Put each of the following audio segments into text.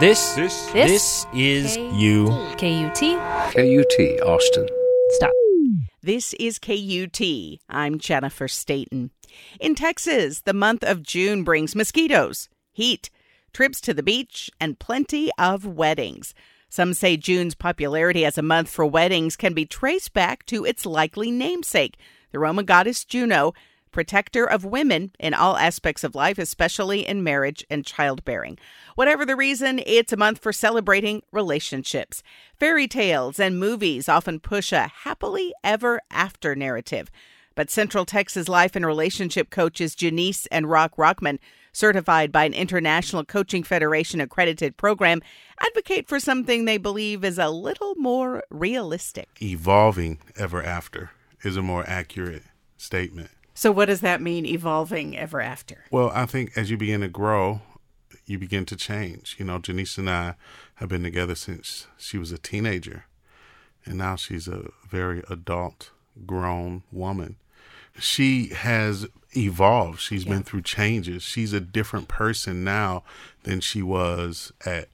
This is you. KUT. KUT, Austin. Stop. This is KUT. I'm Jennifer Staten. In Texas, the month of June brings mosquitoes, heat, trips to the beach, and plenty of weddings. Some say June's popularity as a month for weddings can be traced back to its likely namesake, the Roman goddess Juno, protector of women in all aspects of life, especially in marriage and childbearing. Whatever the reason, it's a month for celebrating relationships. Fairy tales and movies often push a happily ever after narrative. But Central Texas life and relationship coaches Janice and Rock Rockman, certified by an International Coaching Federation accredited program, advocate for something they believe is a little more realistic. Evolving ever after is a more accurate statement. So what does that mean, evolving ever after? Well, I think as you begin to grow, you begin to change. You know, Janice and I have been together since she was a teenager, and now she's a very adult, grown woman. She has evolved. She's been through changes. She's a different person now than she was at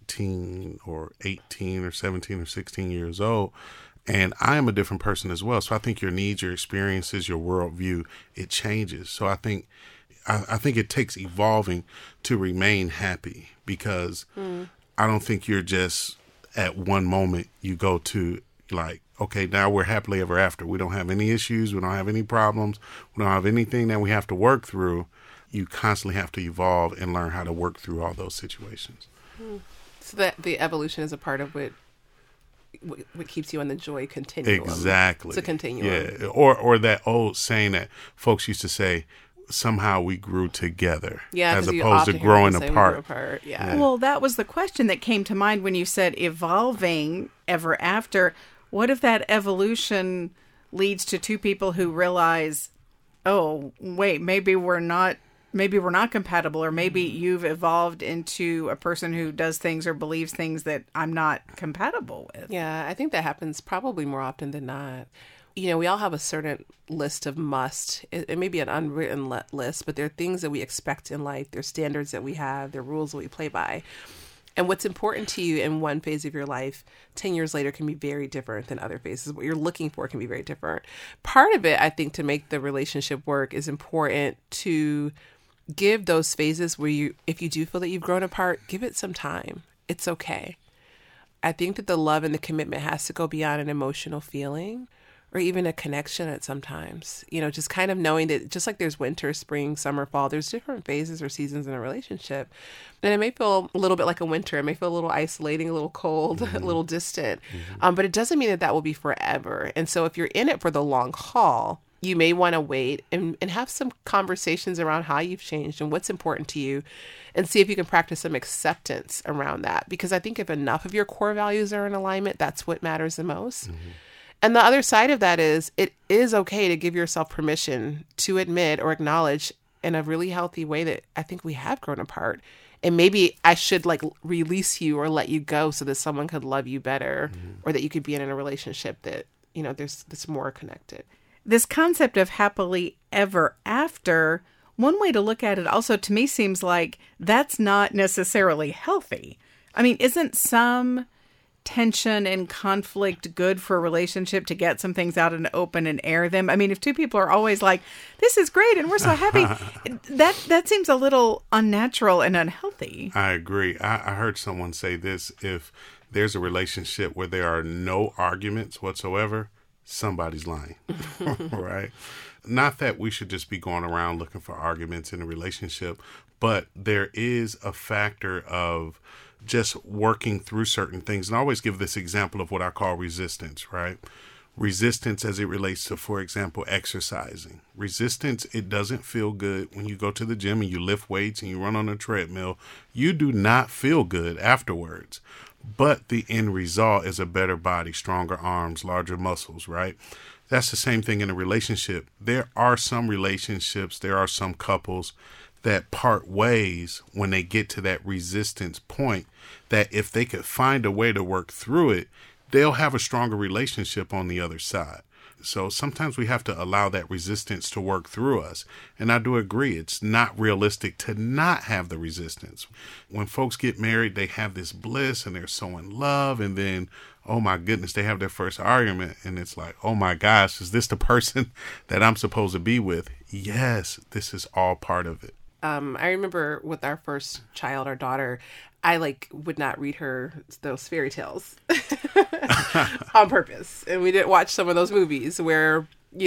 19 or 18 or 17 or 16 years old. And I am a different person as well. So I think your needs, your experiences, your worldview, it changes. So I think it takes evolving to remain happy, because I don't think you're just at one moment you go to like, okay, now we're happily ever after. We don't have any issues. We don't have any problems. We don't have anything that we have to work through. You constantly have to evolve and learn how to work through all those situations. So that the evolution is a part of what keeps you on the joy continuum. Exactly. It's a continuum. Yeah. Or that old saying that folks used to say, somehow we grew together, as opposed to growing apart. Yeah. Well, that was the question that came to mind when you said evolving ever after. What if that evolution leads to two people who realize, oh, wait, maybe we're not compatible, or maybe you've evolved into a person who does things or believes things that I'm not compatible with. Yeah, I think that happens probably more often than not. You know, we all have a certain list of must. It may be an unwritten list, but there are things that we expect in life. There are standards that we have. There are rules that we play by. And what's important to you in one phase of your life, 10 years later, can be very different than other phases. What you're looking for can be very different. Part of it, I think, to make the relationship work is important to give those phases where if you do feel that you've grown apart, give it some time. It's okay. I think that the love and the commitment has to go beyond an emotional feeling or even a connection at sometimes. You know, just kind of knowing that just like there's winter, spring, summer, fall, there's different phases or seasons in a relationship. And it may feel a little bit like a winter. It may feel a little isolating, a little cold, a little distant. But it doesn't mean that will be forever. And so if you're in it for the long haul, you may want to wait and have some conversations around how you've changed and what's important to you, and see if you can practice some acceptance around that. Because I think if enough of your core values are in alignment, that's what matters the most. And the other side of that is it is okay to give yourself permission to admit or acknowledge in a really healthy way that I think we have grown apart. And maybe I should release you or let you go so that someone could love you better, or that you could be in a relationship that, you know, that's more connected. This concept of happily ever after, one way to look at it also to me seems like that's not necessarily healthy. I mean, isn't some tension and conflict good for a relationship, to get some things out in the open and air them? I mean, if two people are always like, this is great and we're so happy, that seems a little unnatural and unhealthy. I agree. I heard someone say this: if there's a relationship where there are no arguments whatsoever, somebody's lying. Right? Not that we should just be going around looking for arguments in a relationship, but there is a factor of just working through certain things. And I always give this example of what I call resistance, right? Resistance as it relates to, for example, exercising. Resistance, it doesn't feel good when you go to the gym and you lift weights and you run on a treadmill. You do not feel good afterwards. But the end result is a better body, stronger arms, larger muscles, right? That's the same thing in a relationship. There are some relationships, there are some couples that part ways when they get to that resistance point, that if they could find a way to work through it, they'll have a stronger relationship on the other side. So sometimes we have to allow that resistance to work through us. And I do agree, it's not realistic to not have the resistance. When folks get married, they have this bliss and they're so in love. And then, oh my goodness, they have their first argument. And it's like, oh my gosh, is this the person that I'm supposed to be with? Yes, this is all part of it. I remember with our first child, our daughter, I would not read her those fairy tales on purpose. And we didn't watch some of those movies where,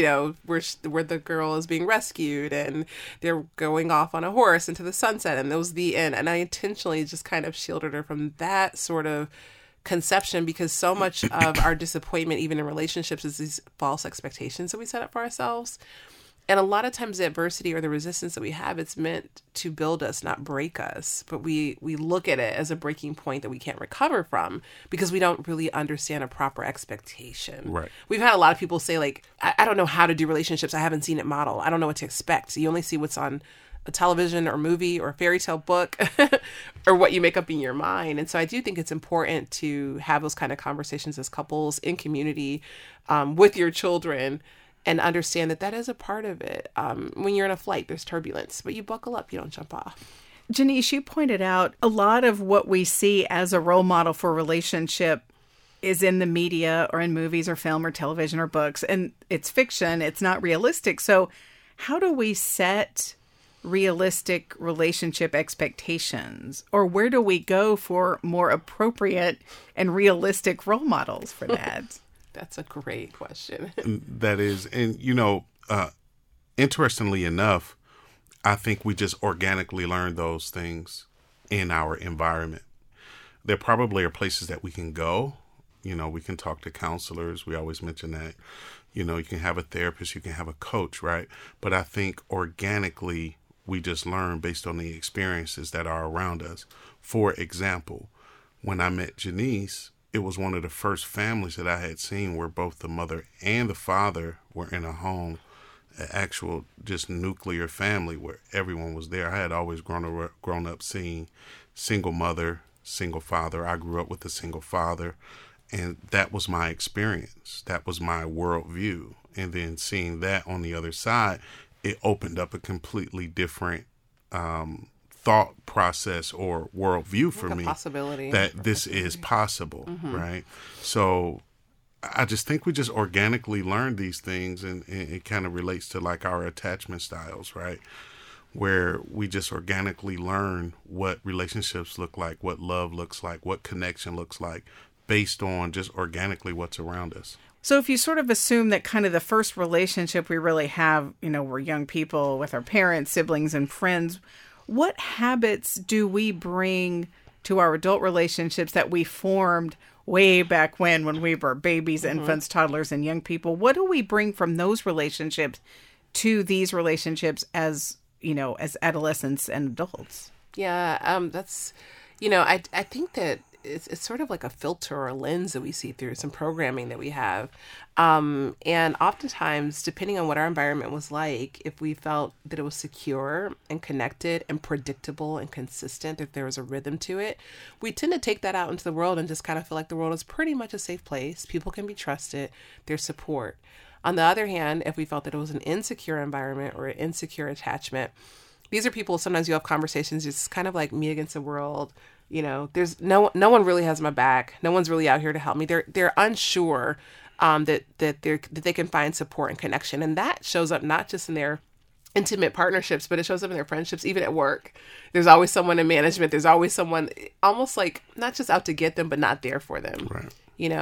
where the girl is being rescued and they're going off on a horse into the sunset and that was the end. And I intentionally just kind of shielded her from that sort of conception because so much of our disappointment, even in relationships, is these false expectations that we set up for ourselves. And a lot of times the adversity or the resistance that we have, it's meant to build us, not break us. But we look at it as a breaking point that we can't recover from because we don't really understand a proper expectation. Right. We've had a lot of people say, I don't know how to do relationships. I haven't seen it model. I don't know what to expect. So you only see what's on a television or movie or a fairy tale book or what you make up in your mind. And so I do think it's important to have those kind of conversations as couples in community with your children. And understand that is a part of it. When you're in a flight, there's turbulence, but you buckle up, you don't jump off. Janice, you pointed out a lot of what we see as a role model for relationship is in the media or in movies or film or television or books. And it's fiction. It's not realistic. So how do we set realistic relationship expectations? Or where do we go for more appropriate and realistic role models for that? That's a great question. That is. And, interestingly enough, I think we just organically learn those things in our environment. There probably are places that we can go. We can talk to counselors. We always mention that. You can have a therapist, you can have a coach, right? But I think organically we just learn based on the experiences that are around us. For example, when I met Janice, it was one of the first families that I had seen where both the mother and the father were in a home, an actual just nuclear family where everyone was there. I had always grown up seeing single mother, single father. I grew up with a single father, and that was my experience. That was my worldview. And then seeing that on the other side, it opened up a completely different thought process or worldview for me, possibility that this is possible, right? So I just think we just organically learn these things, and it kind of relates to our attachment styles, right? Where we just organically learn what relationships look like, what love looks like, what connection looks like, based on just organically what's around us. So if you sort of assume that kind of the first relationship we really have, we're young people with our parents, siblings, and friends, what habits do we bring to our adult relationships that we formed way back when we were babies, infants, toddlers, and young people? What do we bring from those relationships to these relationships as adolescents and adults? Yeah, that's, I think that it's sort of like a filter or a lens that we see through, some programming that we have. And oftentimes, depending on what our environment was like, if we felt that it was secure and connected and predictable and consistent, if there was a rhythm to it, we tend to take that out into the world and just kind of feel like the world is pretty much a safe place. People can be trusted. There's support. On the other hand, if we felt that it was an insecure environment or an insecure attachment, these are people, sometimes you have conversations, it's kind of like me against the world. There's no one really has my back. No one's really out here to help me. They're unsure that they can find support and connection. And that shows up not just in their intimate partnerships, but it shows up in their friendships, even at work. There's always someone in management. There's always someone almost like not just out to get them, but not there for them. Right.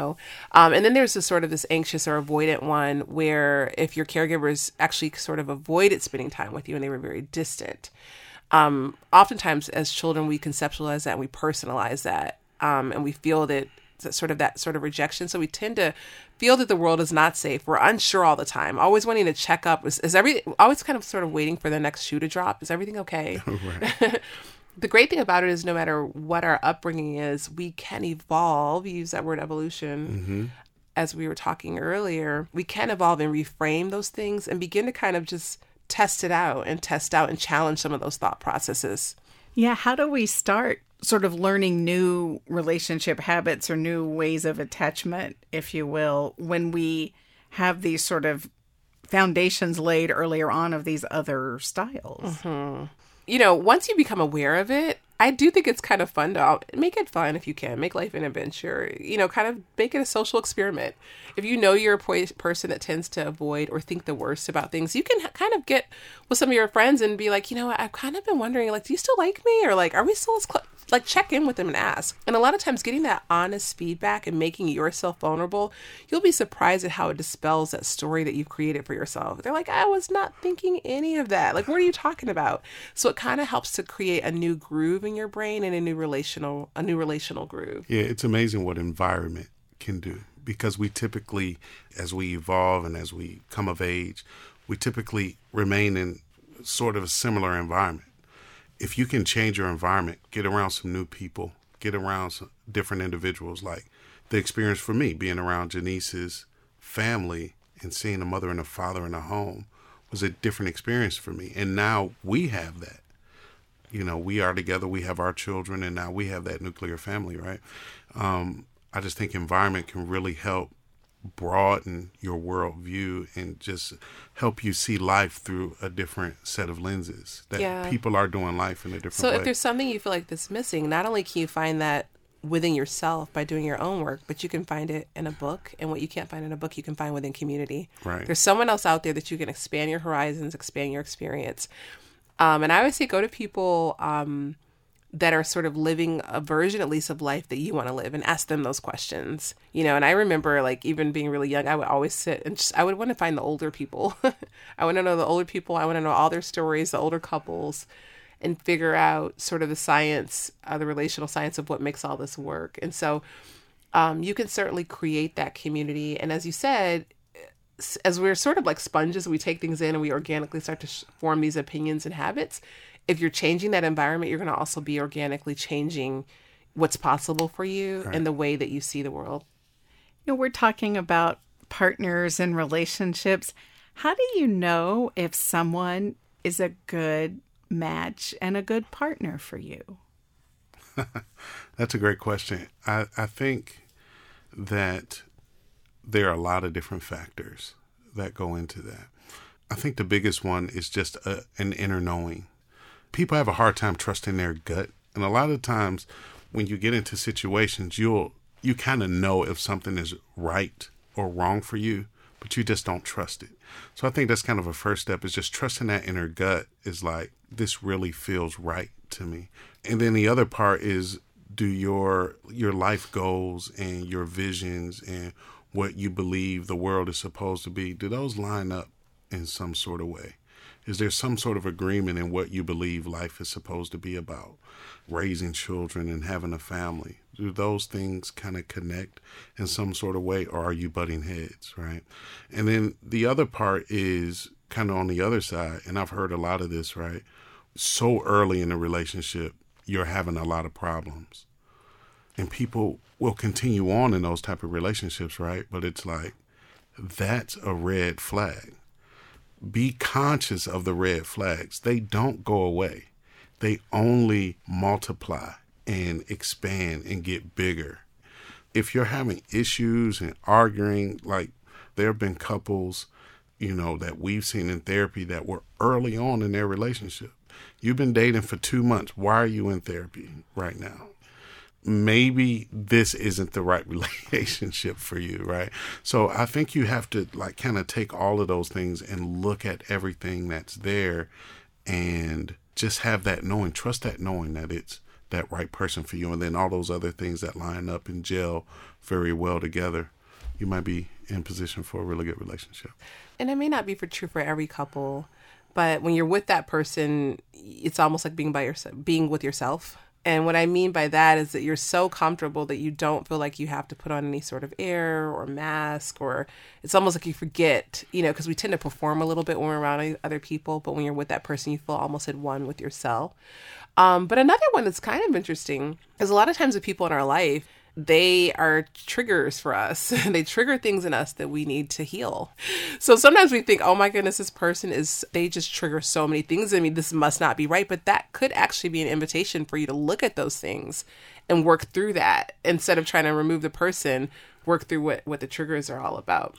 And then there's this anxious or avoidant one where if your caregivers actually sort of avoided spending time with you and they were very distant. Oftentimes as children, we conceptualize that and we personalize that. And we feel that sort of rejection. So we tend to feel that the world is not safe. We're unsure all the time, always wanting to check up. Always kind of sort of waiting for the next shoe to drop. Is everything okay? Right. The great thing about it is no matter what our upbringing is, we can evolve. You use that word evolution. As we were talking earlier, we can evolve and reframe those things and begin to kind of just test out and challenge some of those thought processes. Yeah. How do we start sort of learning new relationship habits or new ways of attachment, if you will, when we have these sort of foundations laid earlier on of these other styles. Once you become aware of it, I do think it's kind of fun to make it fun if you can. Make life an adventure. Kind of make it a social experiment. If you know you're a person that tends to avoid or think the worst about things, you can kind of get with some of your friends and be like, I've kind of been wondering, like, do you still like me? Or like, are we still as close? Like, check in with them and ask. And a lot of times getting that honest feedback and making yourself vulnerable, you'll be surprised at how it dispels that story that you've created for yourself. They're like, I was not thinking any of that. Like, what are you talking about? So it kind of helps to create a new groove in your brain and a new relational groove. Yeah, it's amazing what environment can do, because we typically, as we evolve and as we come of age, we typically remain in sort of a similar environment. If you can change your environment, get around some new people, get around some different individuals, like the experience for me being around Janice's family and seeing a mother and a father in a home was a different experience for me. And now we have that. We are together, we have our children, and now we have that nuclear family, right? I just think environment can really help broaden your worldview and just help you see life through a different set of lenses, that people are doing life in a different way. So if there's something you feel like that's missing, not only can you find that within yourself by doing your own work, but you can find it in a book, and what you can't find in a book, you can find within community. Right. There's someone else out there that you can expand your horizons, expand your experience. And I always say go to people that are sort of living a version, at least, of life that you want to live, and ask them those questions. And I remember, like, even being really young, I would always sit and I would want to find the older people. I want to know the older people. I want to know all their stories, the older couples, and figure out sort of the science, the relational science of what makes all this work. And so you can certainly create that community. And as you said, as we're sort of like sponges, we take things in and we organically start to form these opinions and habits. If you're changing that environment, you're going to also be organically changing what's possible for you and the way that you see the world. We're talking about partners and relationships. How do you know if someone is a good match and a good partner for you? That's a great question. I think that there are a lot of different factors that go into that. I think the biggest one is just an inner knowing. People have a hard time trusting their gut. And a lot of times when you get into situations, you kind of know if something is right or wrong for you, but you just don't trust it. So I think that's kind of a first step, is just trusting that inner gut is like, this really feels right to me. And then the other part is, do your life goals and your visions and what you believe the world is supposed to be, do those line up in some sort of way? Is there some sort of agreement in what you believe life is supposed to be about? Raising children and having a family. Do those things kind of connect in some sort of way, or are you butting heads, right? And then the other part is kind of on the other side, and I've heard a lot of this, right? So early in a relationship, you're having a lot of problems. And people will continue on in those type of relationships, right? But it's like, that's a red flag. Be conscious of the red flags. They don't go away. They only multiply and expand and get bigger. If you're having issues and arguing, like there have been couples, that we've seen in therapy that were early on in their relationship. You've been dating for 2 months. Why are you in therapy right now? Maybe this isn't the right relationship for you, right? So I think you have to kind of take all of those things and look at everything that's there and just have that knowing, trust that knowing that it's that right person for you. And then all those other things that line up and gel very well together, you might be in position for a really good relationship. And it may not be true for every couple, but when you're with that person, it's almost like being with yourself. And what I mean by that is that you're so comfortable that you don't feel like you have to put on any sort of air or mask, or it's almost like you forget, because we tend to perform a little bit when we're around other people. But when you're with that person, you feel almost at one with yourself. But another one that's kind of interesting is a lot of times with people in our life, they are triggers for us. They trigger things in us that we need to heal. So sometimes we think, oh my goodness, this person they just trigger so many things. I mean, this must not be right. But that could actually be an invitation for you to look at those things and work through that. Instead of trying to remove the person, work through what the triggers are all about.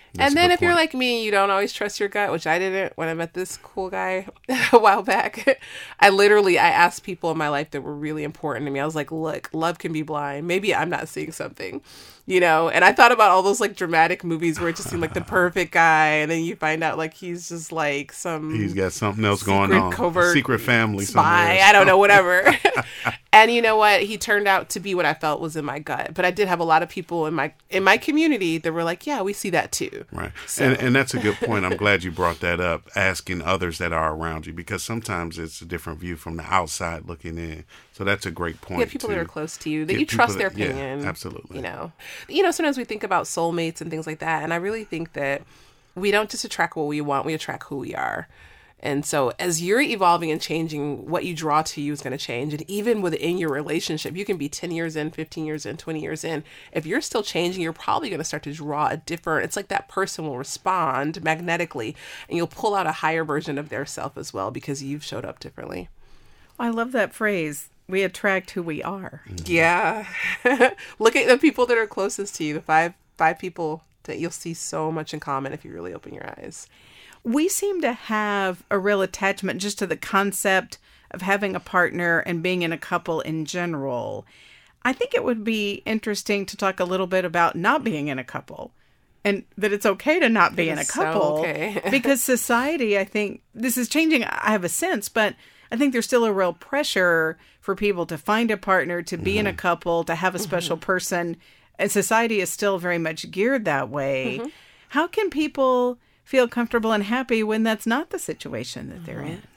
And then if you're like me, you don't always trust your gut, which I didn't when I met this cool guy a while back. I asked people in my life that were really important to me. I was like, look, love can be blind. Maybe I'm not seeing something, and I thought about all those like dramatic movies where it just seemed like the perfect guy. And then you find out like he's just like he's got something else going on. Covert secret family. Spy. I don't know, whatever. And you know what? He turned out to be what I felt was in my gut. But I did have a lot of people in my community that were like, yeah, we see that too. Right. So. And that's a good point. I'm glad you brought that up, asking others that are around you, because sometimes it's a different view from the outside looking in. So that's a great point. Yeah, people that are close to you, that you trust their opinion. Yeah, absolutely. Sometimes we think about soulmates and things like that. And I really think that we don't just attract what we want, we attract who we are. And so as you're evolving and changing, what you draw to you is going to change. And even within your relationship, you can be 10 years in, 15 years in, 20 years in. If you're still changing, you're probably going to start to draw it's like that person will respond magnetically and you'll pull out a higher version of their self as well because you've showed up differently. I love that phrase. We attract who we are. Yeah. Look at the people that are closest to you, the five people that you'll see so much in common if you really open your eyes. We seem to have a real attachment just to the concept of having a partner and being in a couple in general. I think it would be interesting to talk a little bit about not being in a couple and that it's okay to not be in a couple. So okay. Because society, I think this is changing. I have a sense, but I think there's still a real pressure for people to find a partner, to be in a couple, to have a special person. And society is still very much geared that way. How can people feel comfortable and happy when that's not the situation that they're in?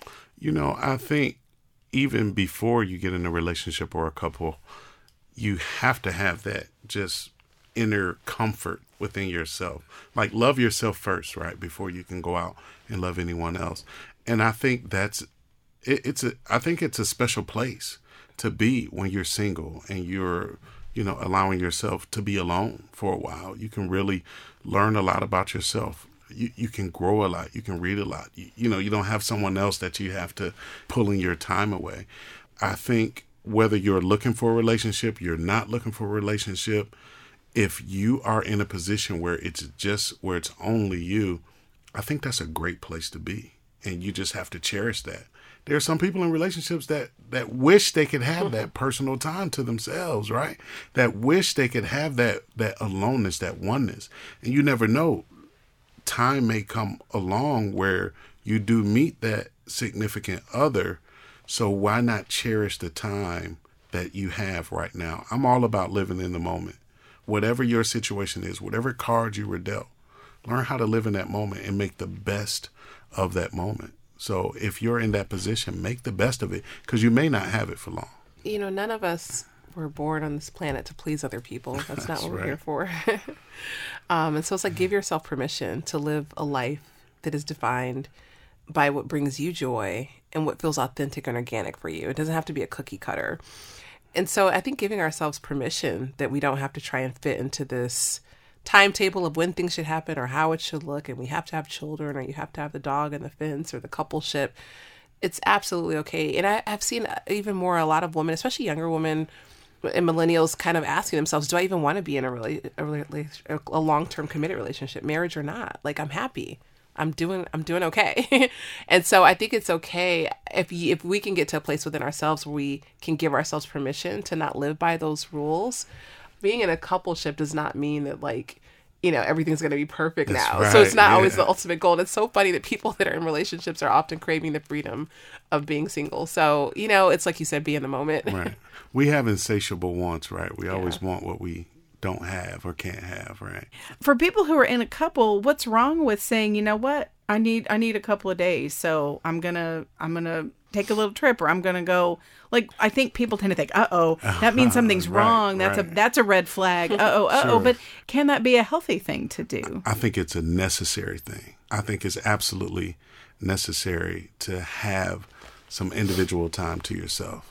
I think even before you get in a relationship or a couple, you have to have that just inner comfort within yourself. Like, love yourself first, right? Before you can go out and love anyone else. And I think it's a special place to be when you're single and you're, allowing yourself to be alone for a while. You can really learn a lot about yourself. You can grow a lot. You can read a lot. You don't have someone else that you have to pulling your time away. I think whether you're looking for a relationship, you're not looking for a relationship, if you are in a position where it's only you, I think that's a great place to be. And you just have to cherish that. There are some people in relationships that wish they could have that personal time to themselves, right? That wish they could have that aloneness, that oneness. And you never know. Time may come along where you do meet that significant other. So why not cherish the time that you have right now? I'm all about living in the moment. Whatever your situation is, whatever card you were dealt, learn how to live in that moment and make the best of that moment. So if you're in that position, make the best of it, because you may not have it for long. None of us were born on this planet to please other people. That's not what we're here for. And so it's like, give yourself permission to live a life that is defined by what brings you joy and what feels authentic and organic for you. It doesn't have to be a cookie cutter. And so I think giving ourselves permission that we don't have to try and fit into this timetable of when things should happen or how it should look, and we have to have children, or you have to have the dog and the fence or the coupleship. It's absolutely okay. And I've seen even more, a lot of women, especially younger women and millennials, kind of asking themselves, do I even want to be in a long-term committed relationship, marriage or not? Like, I'm happy. I'm doing okay. And so I think it's okay if we can get to a place within ourselves where we can give ourselves permission to not live by those rules. Being in a coupleship does not mean that, like, everything's going to be perfect now. Right. So it's not always the ultimate goal. And it's so funny that people that are in relationships are often craving the freedom of being single. So, it's like you said, be in the moment. Right. We have insatiable wants, right? We always want what we don't have or can't have, right? For people who are in a couple, what's wrong with saying, you know what, I need a couple of days, so I'm gonna take a little trip, or I'm gonna go. Like, I think people tend to think, that means something's wrong. That's a red flag. Sure. But can that be a healthy thing to do? I think it's a necessary thing. I think it's absolutely necessary to have some individual time to yourself.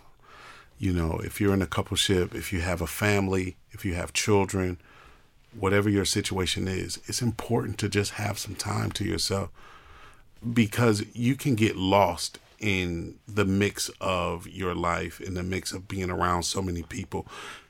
If you're in a coupleship, if you have a family, if you have children, whatever your situation is, it's important to just have some time to yourself, because you can get lost in the mix of your life, in the mix of being around so many people.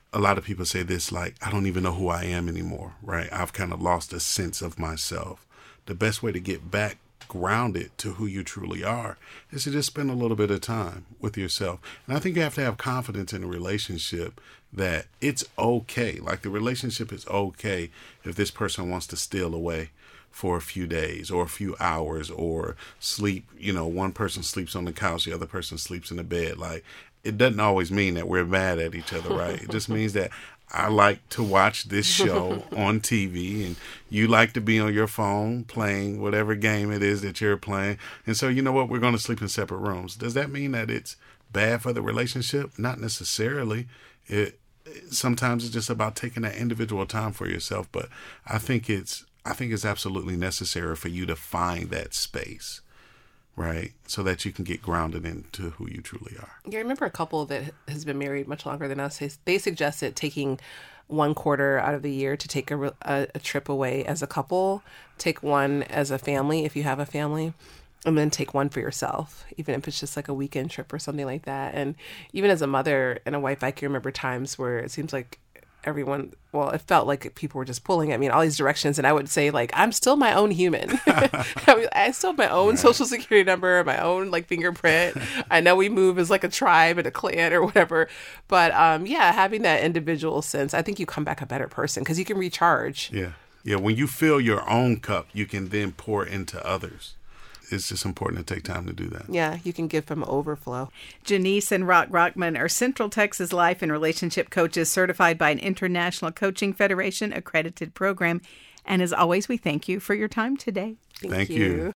a lot of people say this, like, I don't even know who I am anymore, right? I've kind of lost a sense of myself. The best way to get back grounded to who you truly are is to just spend a little bit of time with yourself. And I think you have to have confidence in a relationship that it's okay. Like, the relationship is okay if this person wants to steal away for a few days or a few hours or sleep. You know, one person sleeps on the couch, the other person sleeps in the bed. Like, it doesn't always mean that we're mad at each other, right? It just means that I like to watch this show on TV and you like to be on your phone playing whatever game it is that you're playing. And so, you know what? We're going to sleep in separate rooms. Does that mean that it's bad for the relationship? Not necessarily. Sometimes it's just about taking that individual time for yourself. But I think it's absolutely necessary for you to find that space, right? So that you can get grounded into who you truly are. Yeah, I remember a couple that has been married much longer than us. They suggested taking 1 quarter out of the year to take a trip away as a couple, take one as a family if you have a family, and then take one for yourself, even if it's just like a weekend trip or something like that. And even as a mother and a wife, I can remember times where it seems like it felt like people were just pulling at me in all these directions. And I would say, like, I'm still my own human. I still have my own social security number, my own like fingerprint. I know we move as like a tribe and a clan or whatever. But having that individual sense, I think you come back a better person because you can recharge. Yeah. Yeah. When you fill your own cup, you can then pour into others. It's just important to take time to do that. Yeah, you can give from overflow. Janice and Rock Rockman are Central Texas life and relationship coaches certified by an International Coaching Federation accredited program. And as always, we thank you for your time today. Thank you.